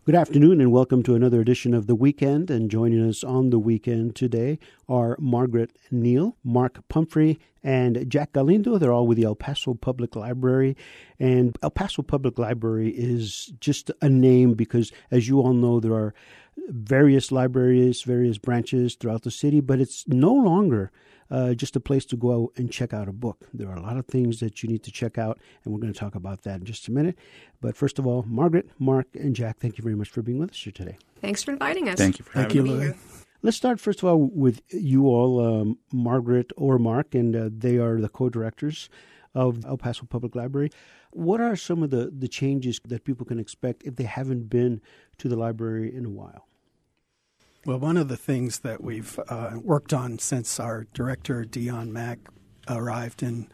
Good afternoon and welcome to another edition of The Weekend. And joining us on The Weekend today are Margaret Neal, Mark Pumphrey, and Jack Galindo. They're all with the El Paso Public Library. And El Paso Public Library is just a name because, as you all know, there are various libraries, various branches throughout the city, but it's no longer just a place to go out and check out a book. There are a lot of things that you need to check out, and we're going to talk about that in just a minute. But first of all, Margaret, Mark, and Jack, thank you very much for being with us here today. Thanks for inviting us. Thank you for having me here. Let's start, first of all, with you all, Margaret or Mark, and they are the co-directors of El Paso Public Library. What are some of the changes that people can expect if they haven't been to the library in a while? Well, one of the things that we've worked on since our director, Dion Mack, arrived in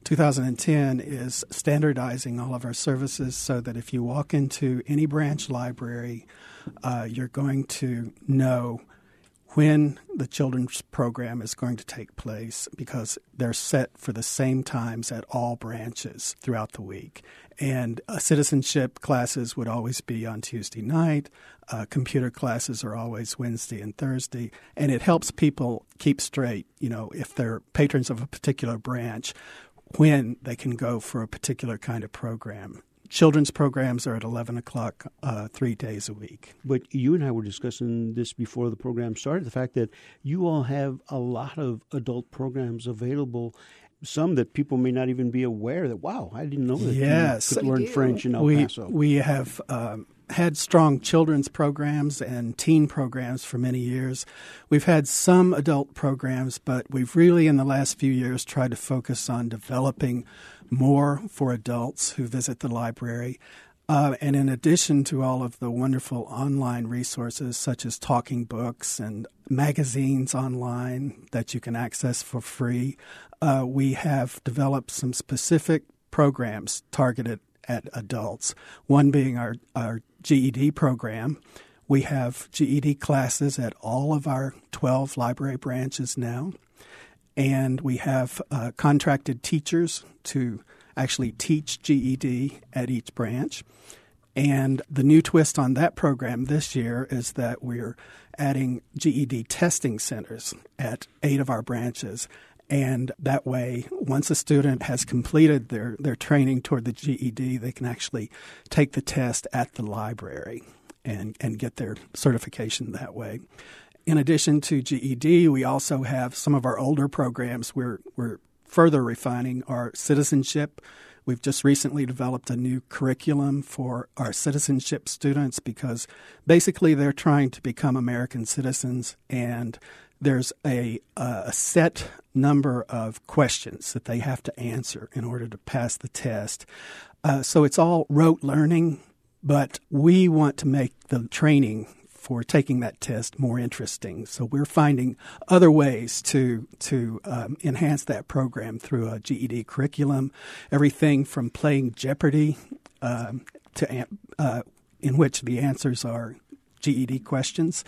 2010 is standardizing all of our services so that if you walk into any branch library, you're going to know when the children's program is going to take place because they're set for the same times at all branches throughout the week. And citizenship classes would always be on Tuesday night. Computer classes are always Wednesday and Thursday. And it helps people keep straight, if they're patrons of a particular branch, when they can go for a particular kind of program. Children's programs are at 11 o'clock 3 days a week. But you and I were discussing this before the program started, the fact that you all have a lot of adult programs available, some that people may not even be aware that, wow, I didn't know that yes, you could learn French in El Paso. We have had strong children's programs and teen programs for many years. We've had some adult programs, but we've really in the last few years tried to focus on developing more for adults who visit the library. And in addition to all of the wonderful online resources such as talking books and magazines online that you can access for free, we have developed some specific programs targeted at adults, one being our GED program. We have GED classes at all of our 12 library branches now. And we have contracted teachers to actually teach GED at each branch. And the new twist on that program this year is that we're adding GED testing centers at 8 of our branches. And that way, once a student has completed their training toward the GED, they can actually take the test at the library and get their certification that way. In addition to GED, we also have some of our older programs. We're further refining our citizenship. We've just recently developed a new curriculum for our citizenship students because basically they're trying to become American citizens, and there's a set number of questions that they have to answer in order to pass the test. So it's all rote learning, but we want to make the training for taking that test more interesting. So we're finding other ways to enhance that program through a GED curriculum, everything from playing Jeopardy in which the answers are GED questions,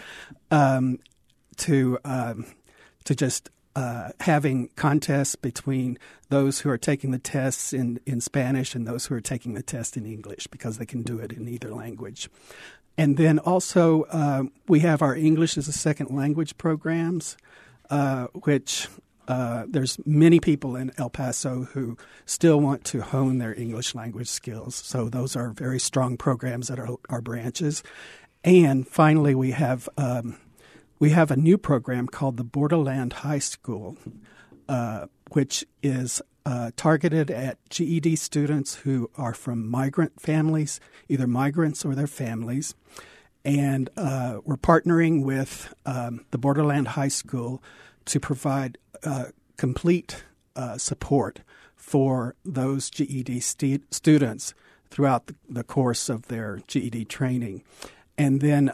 to just having contests between those who are taking the tests in Spanish and those who are taking the test in English because they can do it in either language. And then also we have our English as a second language programs, which there's many people in El Paso who still want to hone their English language skills. So those are very strong programs at our branches. And finally, we have a new program called the Borderland High School, which is targeted at GED students who are from migrant families, either migrants or their families. And we're partnering with the Borderland High School to provide complete support for those GED students throughout the course of their GED training. And then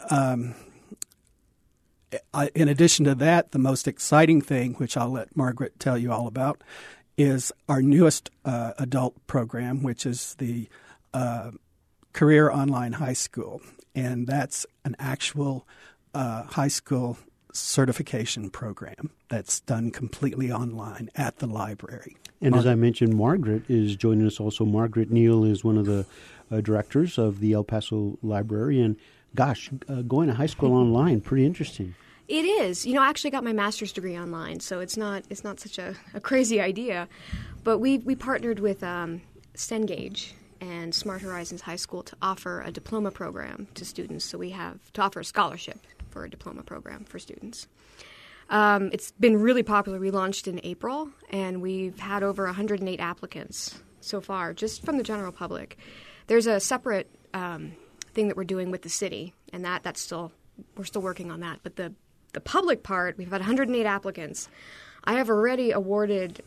in addition to that, the most exciting thing, which I'll let Margaret tell you all about, is our newest adult program, which is the Career Online High School. And that's an actual high school certification program that's done completely online at the library. And as I mentioned, Margaret is joining us also. Margaret Neal is one of the directors of the El Paso Library, and Gosh, going to high school online, pretty interesting. It is. I actually got my master's degree online, so it's not such a crazy idea. But we partnered with Cengage and Smart Horizons High School to offer a diploma program to students. So we have to offer a scholarship for a diploma program for students. It's been really popular. We launched in April, and we've had over 108 applicants so far, just from the general public. There's a separate thing that we're doing with the city, and we're still working on that. But the public part, we've had 108 applicants. I have already awarded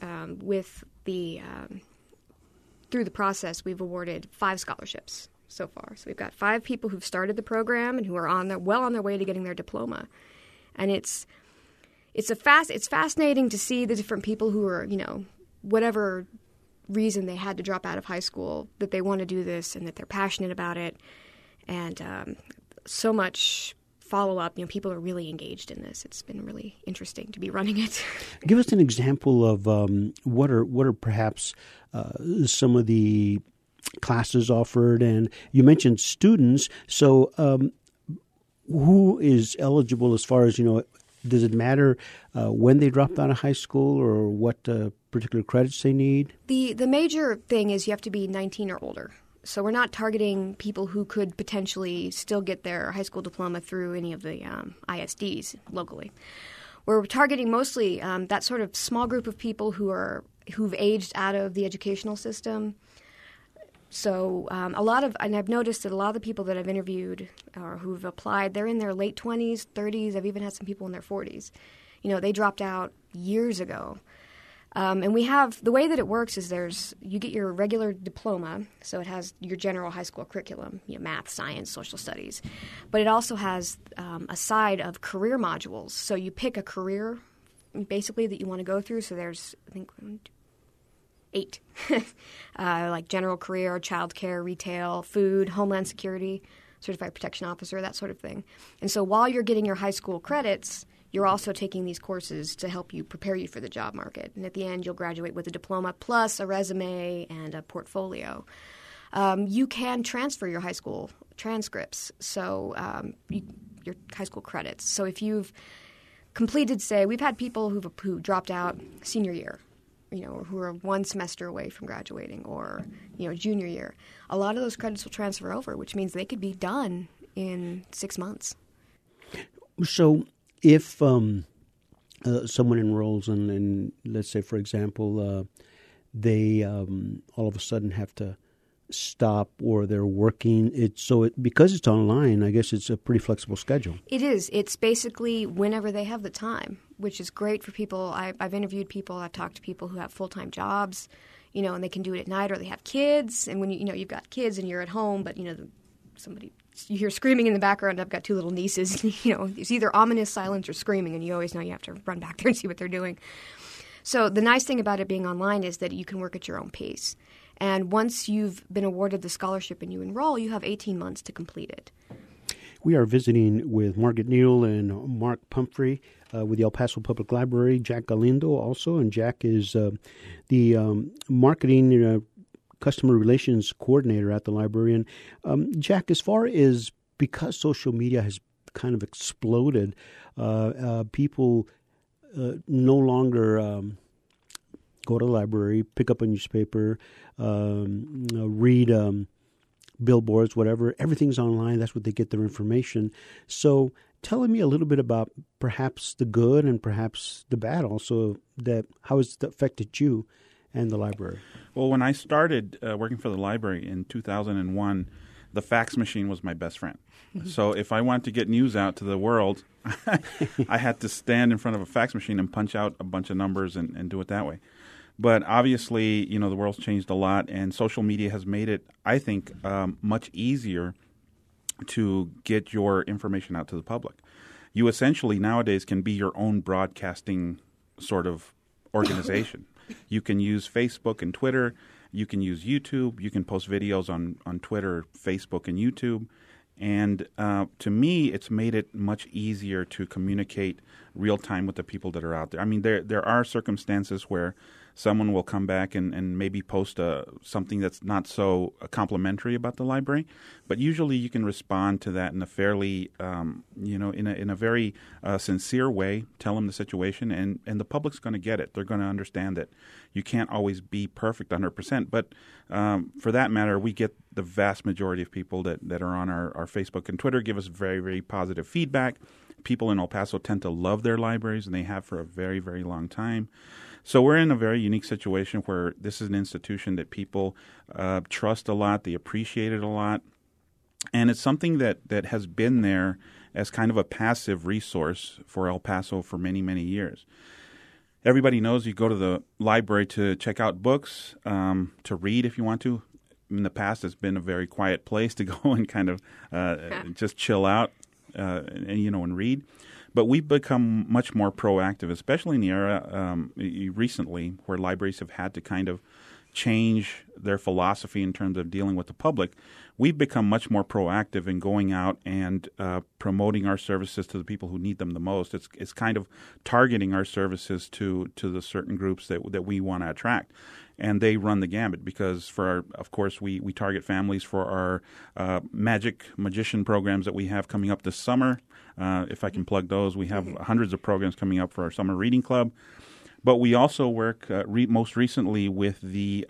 through the process, we've awarded 5 scholarships so far. So we've got 5 people who've started the program and who are on their way to getting their diploma. And it's fascinating to see the different people who are, whatever reason they had to drop out of high school, that they want to do this and that they're passionate about it. And so much follow-up. People are really engaged in this. It's been really interesting to be running it. Give us an example of what are perhaps some of the classes offered. And you mentioned students. So who is eligible as far as, does it matter when they dropped out of high school or what particular credits they need? The major thing is you have to be 19 or older. So we're not targeting people who could potentially still get their high school diploma through any of the ISDs locally. We're targeting mostly that sort of small group of people who've aged out of the educational system. So and I've noticed that a lot of the people that I've interviewed or who've applied, they're in their late 20s, 30s. I've even had some people in their 40s. They dropped out years ago. And we have, the way that it works is you get your regular diploma, so it has your general high school curriculum, math, science, social studies. But it also has a side of career modules. So you pick a career, basically, that you want to go through. So there's, I think, 8, like general career, childcare, retail, food, homeland security, certified protection officer, that sort of thing. And so while you're getting your high school credits, you're also taking these courses to help you prepare you for the job market. And at the end, you'll graduate with a diploma plus a resume and a portfolio. You can transfer your high school transcripts, so your high school credits. So if you've completed, say, we've had people who dropped out senior year, who are 1 semester away from graduating, or, junior year. A lot of those credits will transfer over, which means they could be done in 6 months. So if someone enrolls and let's say, for example, they all of a sudden have to stop or they're working, because it's online, I guess it's a pretty flexible schedule. It is. It's basically whenever they have the time, which is great for people. I've interviewed people, I've talked to people who have full-time jobs, and they can do it at night, or they have kids. And when you've got kids and you're at home, but you hear screaming in the background. I've got 2 little nieces. It's either ominous silence or screaming, and you always know you have to run back there and see what they're doing. So the nice thing about it being online is that you can work at your own pace. And once you've been awarded the scholarship and you enroll, you have 18 months to complete it. We are visiting with Margaret Neal and Mark Pumphrey with the El Paso Public Library, Jack Galindo also. And Jack is the marketing customer relations coordinator at the library. And Jack, as far as, because social media has kind of exploded, people no longer go to the library, pick up a newspaper, read billboards, whatever. Everything's online. That's what they get their information. So tell me a little bit about perhaps the good and perhaps the bad also, that how has it affected you and the library? Well, when I started working for the library in 2001, the fax machine was my best friend. So if I wanted to get news out to the world, I had to stand in front of a fax machine and punch out a bunch of numbers and do it that way. But obviously, the world's changed a lot, and social media has made it, I think, much easier to get your information out to the public. You essentially nowadays can be your own broadcasting sort of organization. You can use Facebook and Twitter. You can use YouTube. You can post videos on Twitter, Facebook, and YouTube. And to me, it's made it much easier to communicate real time with the people that are out there. I mean, there are circumstances where someone will come back and maybe post something that's not so complimentary about the library. But usually you can respond to that in a fairly, in a very sincere way, tell them the situation, and the public's going to get it. They're going to understand that you can't always be perfect 100%. But for that matter, we get the vast majority of people that are on our Facebook and Twitter give us very, very positive feedback. People in El Paso tend to love their libraries, and they have for a very, very long time. So we're in a very unique situation where this is an institution that people trust a lot, they appreciate it a lot, and it's something that has been there as kind of a passive resource for El Paso for many, many years. Everybody knows you go to the library to check out books, to read if you want to. In the past, it's been a very quiet place to go and kind of just chill out and read. But we've become much more proactive, especially in the era recently where libraries have had to kind of change their philosophy in terms of dealing with the public. We've become much more proactive in going out and promoting our services to the people who need them the most. It's kind of targeting our services to the certain groups that we want to attract. And they run the gambit because, of course, we target families for our magician programs that we have coming up this summer. If I can plug those, we have hundreds of programs coming up for our summer reading club. But we also work most recently with the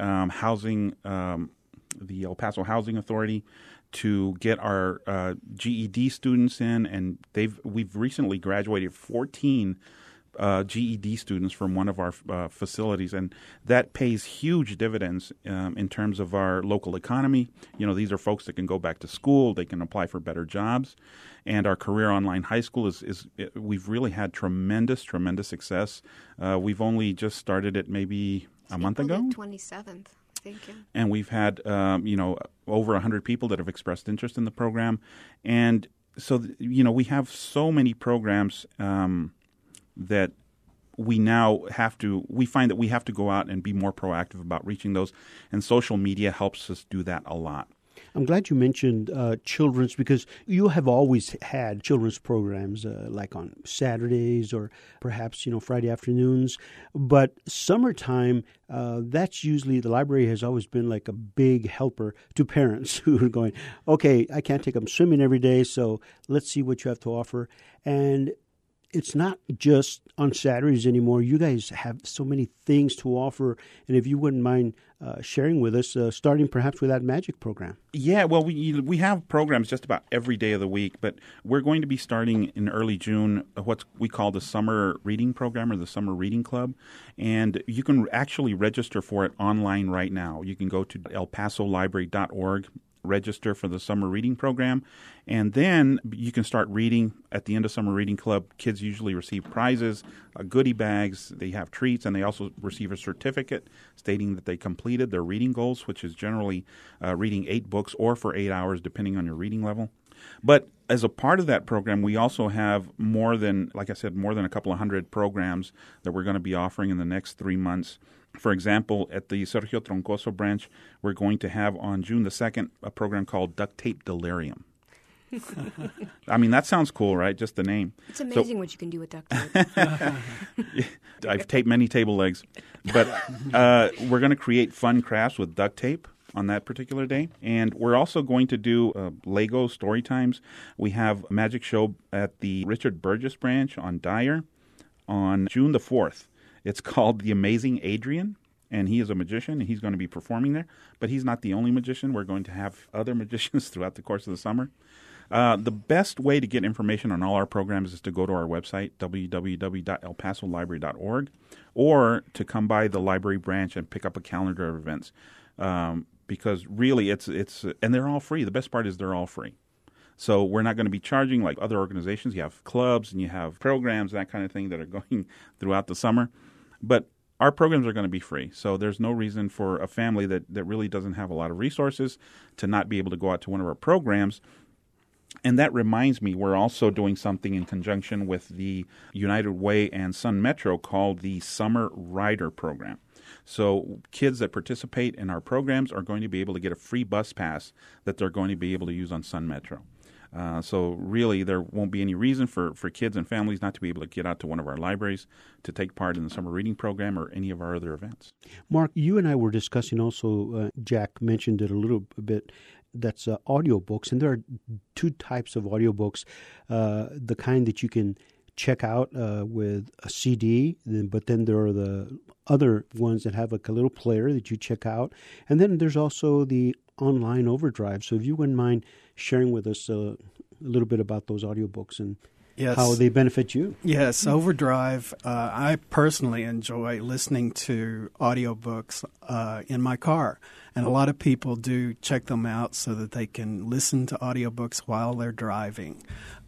the El Paso Housing Authority to get our GED students in, and we've recently graduated 14 GED students from one of our facilities, and that pays huge dividends in terms of our local economy. These are folks that can go back to school, they can apply for better jobs, and our Career Online High School we've really had tremendous success. We've only just started it maybe a month ago. 27th. And we've had, over 100 people that have expressed interest in the program. And so, we have so many programs that we find that we have to go out and be more proactive about reaching those. And social media helps us do that a lot. I'm glad you mentioned children's, because you have always had children's programs like on Saturdays or perhaps, Friday afternoons. But summertime, that's usually, the library has always been like a big helper to parents who are going, okay, I can't take them swimming every day, so let's see what you have to offer. And it's not just on Saturdays anymore. You guys have so many things to offer. And if you wouldn't mind sharing with us, starting perhaps with that magic program. Yeah, well, we have programs just about every day of the week, but we're going to be starting in early June what we call the Summer Reading Program or the Summer Reading Club. And you can actually register for it online right now. You can go to elpasolibrary.org, register for the summer reading program, and then you can start reading. At the end of Summer Reading Club, kids usually receive prizes, goodie bags, they have treats, and they also receive a certificate stating that they completed their reading goals, which is generally reading 8 books or for 8 hours, depending on your reading level. But as a part of that program, we also have more than a couple of hundred programs that we're going to be offering in the next 3 months. For example, at the Sergio Troncoso branch, we're going to have on June the 2nd a program called Duct Tape Delirium. I mean, that sounds cool, right? Just the name. It's amazing what you can do with duct tape. I've taped many table legs. But we're going to create fun crafts with duct tape on that particular day. And we're also going to do Lego story times. We have a magic show at the Richard Burgess branch on Dyer on June the 4th. It's called The Amazing Adrian, and he is a magician, and he's going to be performing there. But he's not the only magician. We're going to have other magicians throughout the course of the summer. The best way to get information on all our programs is to go to our website, www.elpasolibrary.org, or to come by the library branch and pick up a calendar of events. Because really, it's and they're all free. The best part is they're all free. So we're not going to be charging like other organizations. You have clubs and you have programs, that kind of thing that are going throughout the summer. But our programs are going to be free. So there's no reason for a family that really doesn't have a lot of resources to not be able to go out to one of our programs. And that reminds me, we're also doing something in conjunction with the United Way and Sun Metro called the Summer Rider Program. So kids that participate in our programs are going to be able to get a free bus pass that they're going to be able to use on Sun Metro. So really, there won't be any reason for kids and families not to be able to get out to one of our libraries to take part in the summer reading program or any of our other events. Mark, you and I were discussing also, Jack mentioned it a little bit, that's audiobooks. And there are two types of audiobooks, the kind that you can check out with a CD, but then there are the other ones that have like a little player that you check out. And then there's also the online overdrive. So if you wouldn't mind sharing with us a little bit about those audiobooks and how they benefit you. Yes, Overdrive. I personally enjoy listening to audiobooks in my car. And a lot of people do check them out so that they can listen to audiobooks while they're driving.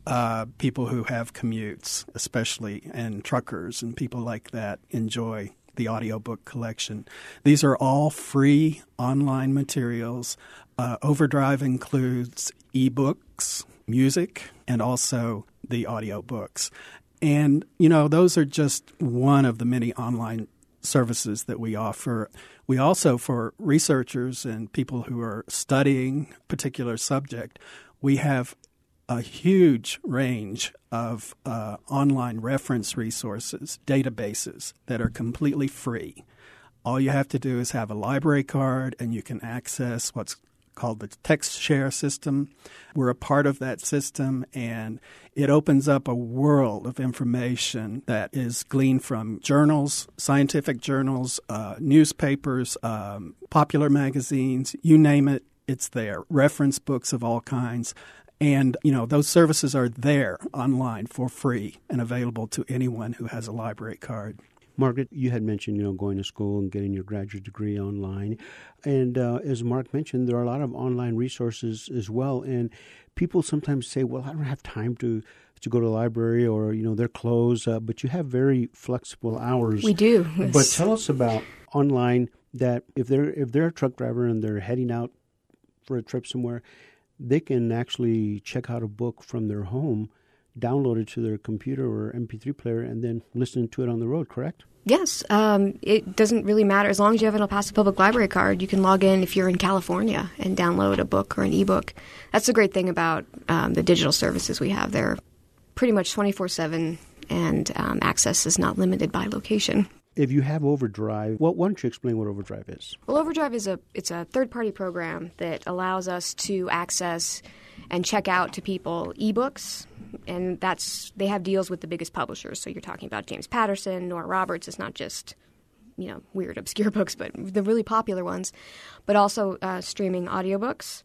People who have commutes, especially, and truckers and people like that enjoy the audiobook collection. These are all free online materials. Overdrive includes ebooks, music, and also the audiobooks. And, those are just one of the many online services that we offer. We also, for researchers and people who are studying a particular subject, we have a huge range of online reference resources, databases that are completely free. All you have to do is have a library card, and you can access what's called the TextShare system. We're a part of that system, and it opens up a world of information that is gleaned from journals, scientific journals, newspapers, popular magazines, you name it, it's there. Reference books of all kinds. And, those services are there online for free and available to anyone who has a library card. Margaret, you had mentioned, going to school and getting your graduate degree online. And as Mark mentioned, there are a lot of online resources as well. And people sometimes say, well, I don't have time to go to the library or, they're closed. But you have very flexible hours. We do. But tell us about online that if they're a truck driver and they're heading out for a trip somewhere, they can actually check out a book from their home, download it to their computer or MP3 player, and then listen to it on the road, correct? Yes. It doesn't really matter. As long as you have an El Paso Public Library card, you can log in if you're in California and download a book or an ebook. That's the great thing about the digital services we have. They're pretty much 24/7, and access is not limited by location. If you have Overdrive, why don't you explain what Overdrive is? Well, Overdrive is a third-party program that allows us to access and check out to people ebooks, and they have deals with the biggest publishers. So you're talking about James Patterson, Nora Roberts. It's not just weird, obscure books, but the really popular ones, but also streaming audiobooks,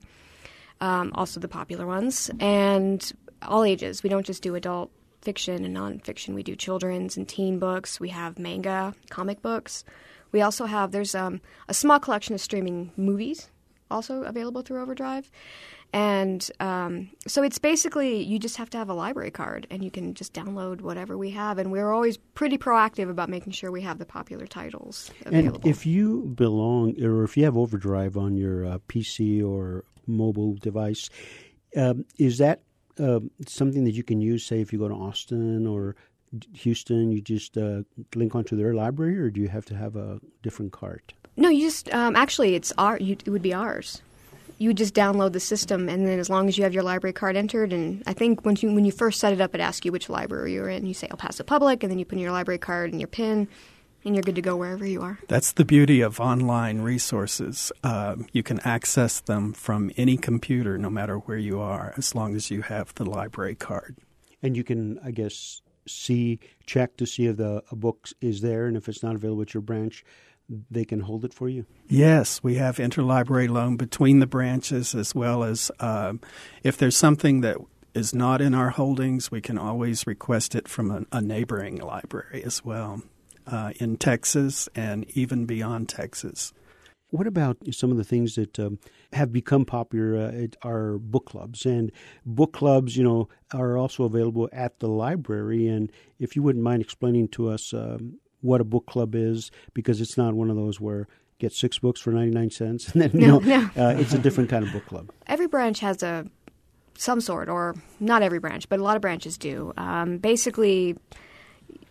also the popular ones, and all ages. We don't just do adult fiction and nonfiction. We do children's and teen books. We have manga, comic books. We also have, there's a small collection of streaming movies also available through Overdrive. And so it's basically, you just have to have a library card and you can just download whatever we have. And we're always pretty proactive about making sure we have the popular titles available. And if you belong, or if you have Overdrive on your PC or mobile device, is that something that you can use, say, if you go to Austin or Houston, you just link onto their library, or do you have to have a different card? No, you just actually it would be ours. You would just download the system, and then as long as you have your library card entered, and I think when you first set it up, it asks you which library you're in. You say El Paso Public, and then you put in your library card and your PIN, and you're good to go wherever you are. That's the beauty of online resources. You can access them from any computer, no matter where you are, as long as you have the library card. And you can, I guess, check to see if a book is there, and if it's not available at your branch, they can hold it for you? Yes, we have interlibrary loan between the branches, as well as if there's something that is not in our holdings, we can always request it from a neighboring library as well, in Texas and even beyond Texas. What about some of the things that have become popular are book clubs? And book clubs, are also available at the library. And if you wouldn't mind explaining to us what a book club is, because it's not one of those where get 6 books for 99 cents. And then, No. It's a different kind of book club. Every branch has some sort, or not every branch, but a lot of branches do. Basically,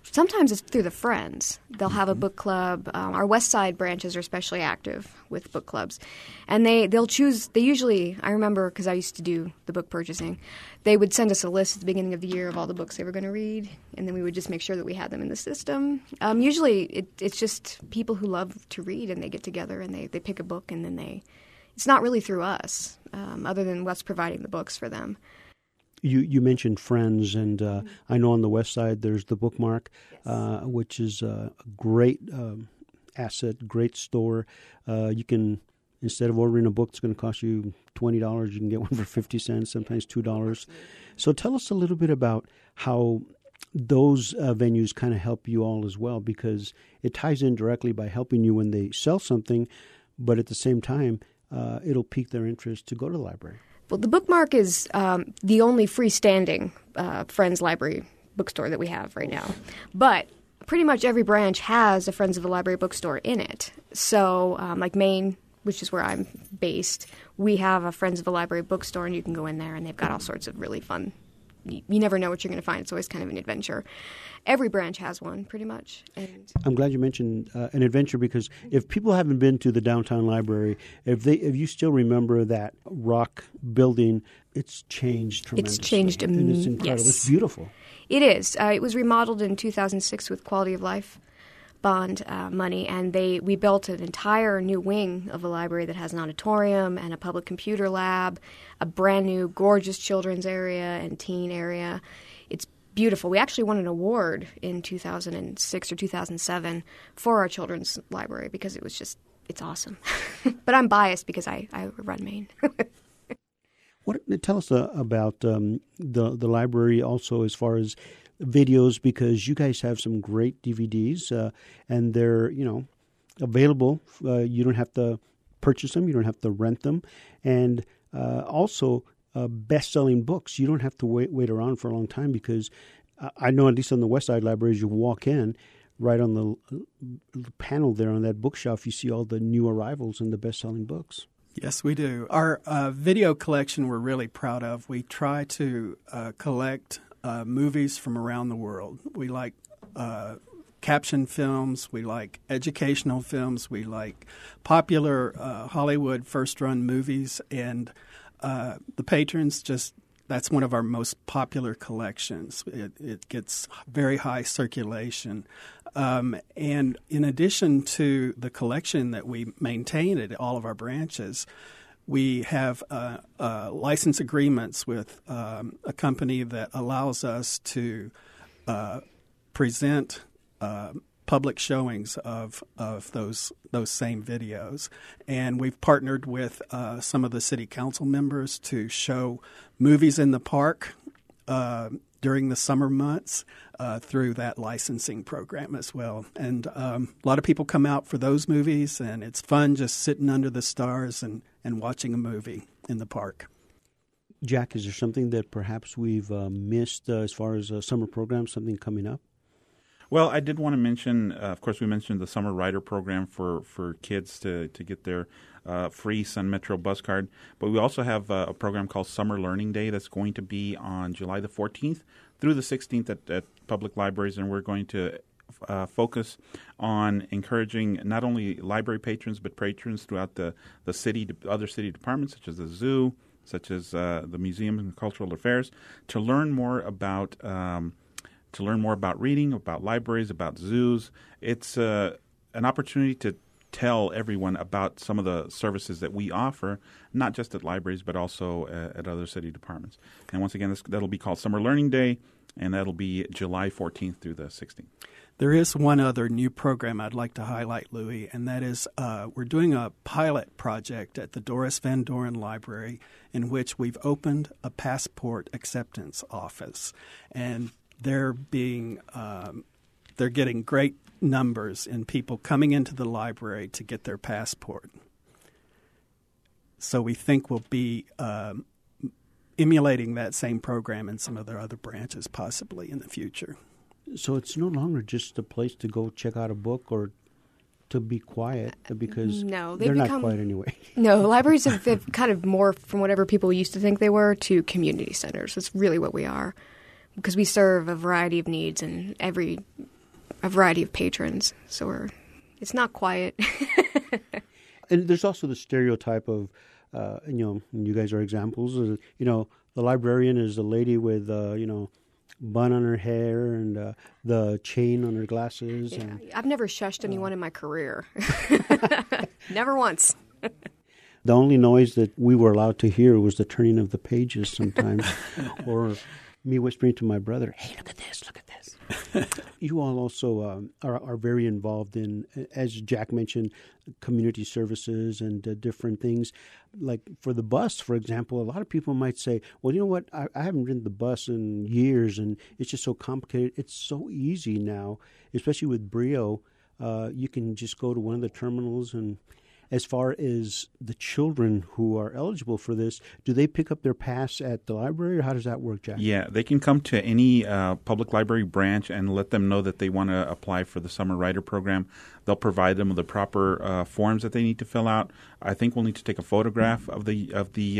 sometimes it's through the friends. They'll have a book club. Our West Side branches are especially active with book clubs. And they'll choose – they usually – I remember because I used to do the book purchasing. They would send us a list at the beginning of the year of all the books they were going to read, and then we would just make sure that we had them in the system. Usually it's just people who love to read, and they get together and they pick a book, and then it's not really through us other than us providing the books for them. You mentioned friends, and I know on the West Side there's the Bookmark, which is a great asset, great store. You can, instead of ordering a book that's going to cost you $20, you can get one for 50 cents, sometimes $2. So tell us a little bit about how those venues kind of help you all as well, because it ties in directly by helping you when they sell something, but at the same time, it'll pique their interest to go to the library. Well, the Bookmark is the only freestanding Friends Library bookstore that we have right now. But pretty much every branch has a Friends of the Library bookstore in it. So like Maine, which is where I'm based, we have a Friends of the Library bookstore, and you can go in there, and they've got all sorts of really fun. You never know what you're going to find. It's always kind of an adventure. Every branch has one, pretty much. And I'm glad you mentioned an adventure, because if people haven't been to the downtown library, if you still remember that rock building, it's changed tremendously. It's changed, and it's incredible. Yes. It's beautiful. It is. It was remodeled in 2006 with Quality of Life bond money, and we built an entire new wing of the library that has an auditorium and a public computer lab, a brand new gorgeous children's area and teen area. It's beautiful. We actually won an award in 2006 or 2007 for our children's library because it's awesome. But I'm biased because I run Maine. Tell us about the library also as far as videos, because you guys have some great DVDs and they're available. You don't have to purchase them. You don't have to rent them. And also best-selling books. You don't have to wait around for a long time, because I know at least on the West Side libraries, you walk in, right on the panel there on that bookshelf, you see all the new arrivals and the best-selling books. Yes, we do. Our video collection we're really proud of. We try to collect movies from around the world. We like caption films. We like educational films. We like popular Hollywood first-run movies. And the patrons that's one of our most popular collections. It gets very high circulation. And in addition to the collection that we maintain at all of our branches, we have license agreements with a company that allows us to present public showings of those same videos. And we've partnered with some of the city council members to show movies in the park during the summer months through that licensing program as well. And a lot of people come out for those movies, and it's fun just sitting under the stars and watching a movie in the park. Jack, is there something that perhaps we've missed as far as a summer program, something coming up? Well, I did want to mention, of course, we mentioned the Summer Rider program for kids to get their free Sun Metro bus card. But we also have a program called Summer Learning Day that's going to be on July the 14th through the 16th at public libraries. And we're going to focus on encouraging not only library patrons, but patrons throughout the city, other city departments, such as the zoo, such as the Museum and Cultural Affairs, to learn more about reading, about libraries, about zoos. It's an opportunity to tell everyone about some of the services that we offer, not just at libraries, but also at other city departments. And once again, that'll be called Summer Learning Day, and that'll be July 14th through the 16th. There is one other new program I'd like to highlight, Louis, and that is we're doing a pilot project at the Doris Van Doren Library in which we've opened a passport acceptance office. And they're getting great numbers in people coming into the library to get their passport. So we think we'll be emulating that same program in some of their other branches possibly in the future. So it's no longer just a place to go check out a book or to be quiet, because they're not quiet anyway. No, libraries have kind of morphed from whatever people used to think they were to community centers. That's really what we are, because we serve a variety of needs in every a variety of patrons. So it's not quiet. And there's also the stereotype of, you guys are examples. The librarian is a lady with, bun on her hair and the chain on her glasses. Yeah. And I've never shushed anyone in my career. Never once. the only noise that we were allowed to hear was the turning of the pages sometimes, or me whispering to my brother, "Hey, look at this, look at this." You all also are very involved in, as Jack mentioned, community services and different things. Like for the bus, for example, a lot of people might say, well, you know what, I haven't ridden the bus in years and it's just so complicated. It's so easy now, especially with Brio. You can just go to one of the terminals, and as far as the children who are eligible for this, do they pick up their pass at the library, or how does that work, Jack? Yeah, they can come to any public library branch and let them know that they want to apply for the Summer Rider Program. They'll provide them with the proper forms that they need to fill out. I think we'll need to take a photograph of the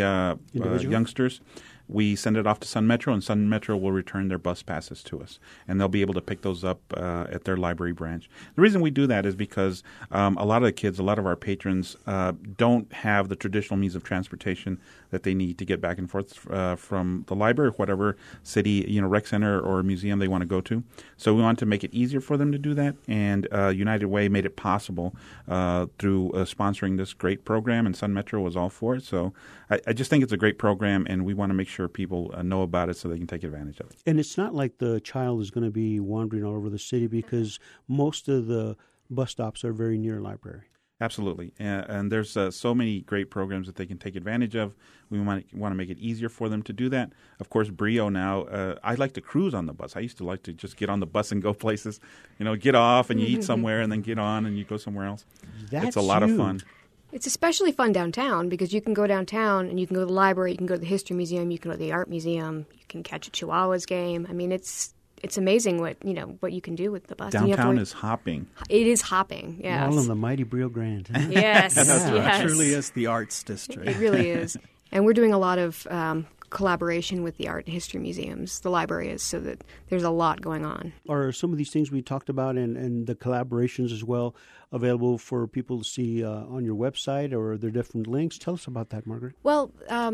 youngsters. We send it off to Sun Metro, and Sun Metro will return their bus passes to us, and they'll be able to pick those up at their library branch. The reason we do that is because a lot of the kids, a lot of our patrons, don't have the traditional means of transportation that they need to get back and forth from the library or whatever city, rec center or museum they want to go to. So we want to make it easier for them to do that, and United Way made it possible through sponsoring this great program, and Sun Metro was all for it. So I just think it's a great program, and we want to make sure people know about it so they can take advantage of it. And it's not like the child is going to be wandering all over the city, because most of the bus stops are very near a library. Absolutely. And there's so many great programs that they can take advantage of. We want to make it easier for them to do that. Of course, Brio now, I like to cruise on the bus. I used to like to just get on the bus and go places. Get off and you eat somewhere and then get on and you go somewhere else. It's a lot of fun. It's especially fun downtown because you can go downtown and you can go to the library, you can go to the History Museum, you can go to the Art Museum, you can catch a Chihuahuas game. I mean, it's amazing what you can do with the bus. Downtown is hopping. It is hopping, yes. All in the mighty Brio Grande. Yes, yes. It truly is the arts district. It really is. And we're doing a lot of collaboration with the art and history museums, the library is, so that there's a lot going on. Are some of these things we talked about and the collaborations as well available for people to see on your website, or are there different links? Tell us about that, Margaret. Well,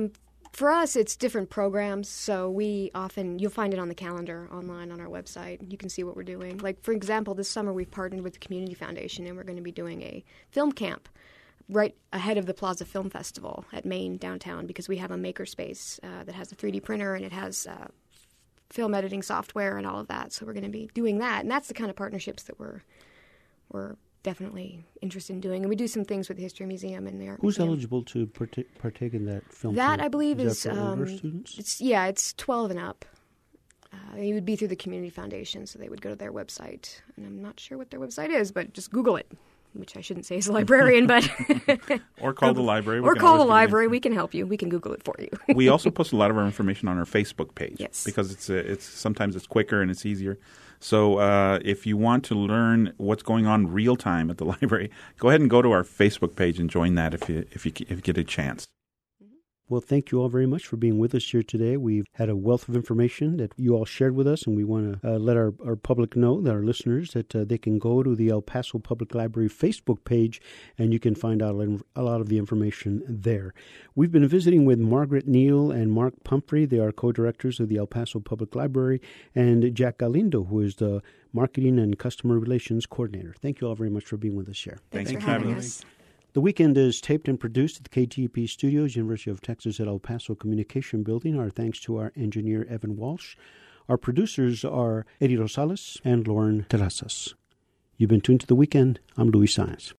for us, it's different programs, so you'll find it on the calendar online on our website. You can see what we're doing. Like, for example, this summer we've partnered with the Community Foundation, and we're going to be doing a film camp right ahead of the Plaza Film Festival at Main downtown, because we have a makerspace that has a 3D printer and it has film editing software and all of that. So we're going to be doing that, and that's the kind of partnerships that we're definitely interested in doing. And we do some things with the History Museum and the Art Who's Museum. eligible to partake in that film? That, camp? I believe, is that for older students? It's 12 and up. It would be through the Community Foundation, so they would go to their website. And I'm not sure what their website is, but just Google it, which I shouldn't say as a librarian, but... Or call the library. Or call the library. We can help you. We can Google it for you. We also post a lot of our information on our Facebook page. Yes. Because it's sometimes it's quicker and it's easier. So if you want to learn what's going on real time at the library, go ahead and go to our Facebook page and join that if you get a chance. Well, thank you all very much for being with us here today. We've had a wealth of information that you all shared with us, and we want to let our public know, that our listeners, that they can go to the El Paso Public Library Facebook page, and you can find out a lot of the information there. We've been visiting with Margaret Neal and Mark Pumphrey. They are co-directors of the El Paso Public Library, and Jack Galindo, who is the Marketing and Customer Relations Coordinator. Thank you all very much for being with us here. Thanks for having us. The Weekend is taped and produced at the KTEP Studios, University of Texas at El Paso Communication Building. Our thanks to our engineer, Evan Walsh. Our producers are Eddie Rosales and Lauren Terrazas. You've been tuned to The Weekend. I'm Luis Saenz.